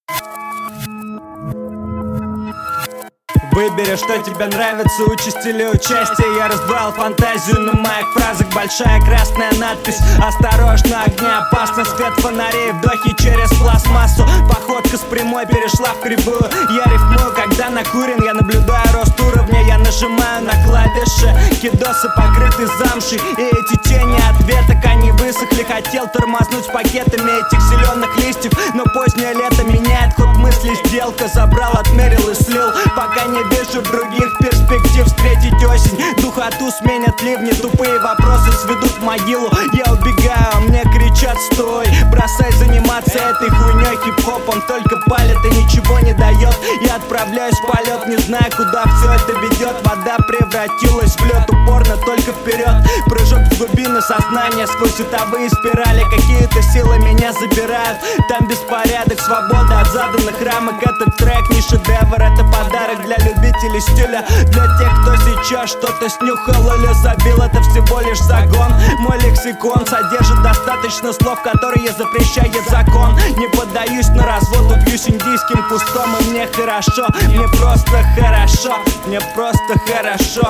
Выбери, что тебе нравится, участь или участие. Я раздвоил фантазию на моих фразах. Большая красная надпись: осторожно, огня опасно. Свет фонарей, вдохи через пластмассу. Походка с прямой перешла в кривую. Я рифмую, когда накурен. Я наблюдаю рост уровня. Я нажимаю на клавиши. Кидосы покрыты замшей. И эти тени от веток, они высохли. Хотел тормознуть пакетами этих зеленых листьев, но позднее лето меняет ход мысли. Сделка забрал, отмерил и слил. Пока не вижу других перспектив встретить осень. Духоту сменят ливни, тупые вопросы сведут в могилу. Я убегаю, а мне кричат: стой, бросай заниматься этой хуйней. Хип-хоп, он только палит и ничего не дает. Я отправляюсь в полет, не зная, куда все это ведет. Вода превратилась в лед, упорно только вперед. Прыжок в глубины сознания сквозь световые спирали. Какие-то силы меня забирают. Там беспорядок, свобода от заданных рамок. Этот трек не шедевр, это подарок для любителей стиля. Для тех, кто сейчас что-то снюхал или забил, это всего лишь загон. Мой лексикон содержит достаточно слов, которые запрещает закон. Не поддаюсь на развод, убьюсь индийским кустом. И мне хорошо, мне просто хорошо, мне просто хорошо.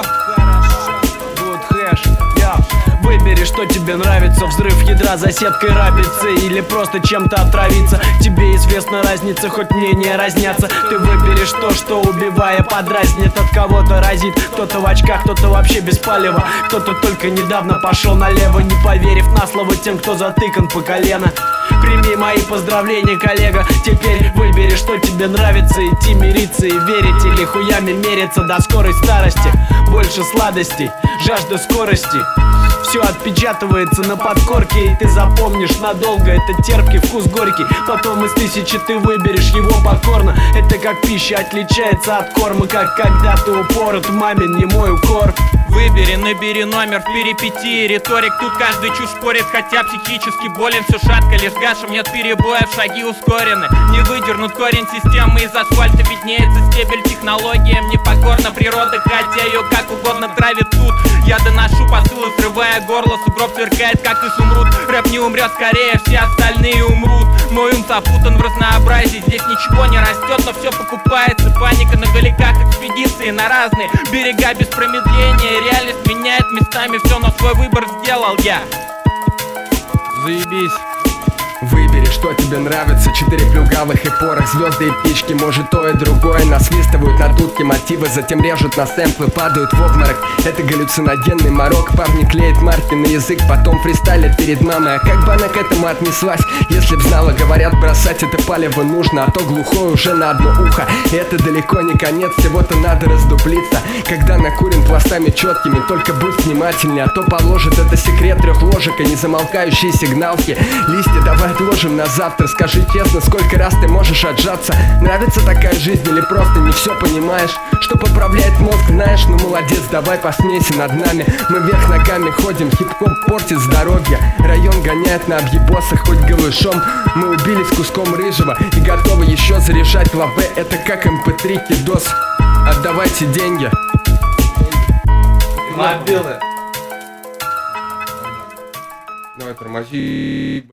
Good hash, yeah. Выбери, что тебе нравится: взрыв ядра за сеткой рабицы или просто чем-то отравиться. Тебе известна разница, хоть мнения разнятся. Ты выберешь то, что, убивая, подразнит. От кого-то разит, кто-то в очках, кто-то вообще без палева. Кто-то только недавно пошел налево, не поверив на слово тем, кто затыкан по колено. Прими мои поздравления, коллега. Теперь выбери, что тебе нравится: идти мириться и верить, или хуями мериться до скорой старости. Больше сладостей, жажда скорости. Все отпечатывается на подкорке, и ты запомнишь надолго. Это терпкий вкус горький. Потом из тысячи ты выберешь его покорно. Это как пища отличается от корма, как когда ты упорот, мамин не мой укор. Выбери, набери номер в перипетии. Риторик, тут каждый чушь спорит, хотя психически болен. Все шатко, лишь гашем, нет перебоев, шаги ускорены. Не выдернут корень системы, из асфальта виднеется стебель. Технологиям непокорна природа, хотя ее как угодно травит тут. Я доношу посылы, срывая горло, сугроб сверкает, как изумруд. Рэп не умрет скорее, все остальные умрут. Мой ум запутан в разнообразии, здесь ничего не растет, но все покупается. Паника на галиках, экспедиции на разные берега без промедления. Реальность меняет местами все, но свой выбор сделал я. Заебись. Выбери, что тебе нравится: 4 плюгавых и порох, звезды и птички, может то и другое. Насвистывают на дудки мотивы, затем режут на сэмплы, падают в обморок. Это галлюциногенный морок. Парни клеят марки на язык, потом фристайлят перед мамой. А как бы она к этому отнеслась, если б знала? Говорят, бросать это палево нужно, а то глухое уже на одно ухо. И это далеко не конец, всего-то надо раздуплиться. Когда накурен пластами четкими, только будь внимательнее, а то положит это секрет 3 ложек и незамолкающие сигналки. Листья давай отложим на завтра. Скажи честно, сколько раз ты можешь отжаться? Нравится такая жизнь или просто не все понимаешь? Что поправляет мозг, знаешь? Ну молодец, давай посмейся над нами. Мы вверх ногами ходим, хип-хоп портит здоровье. Район гоняет на объебосах, хоть голышом. Мы убились куском рыжего и готовы еще заряжать лаве. Это как mp3 кидос. Отдавайте деньги. Мобилы. Давай тормози.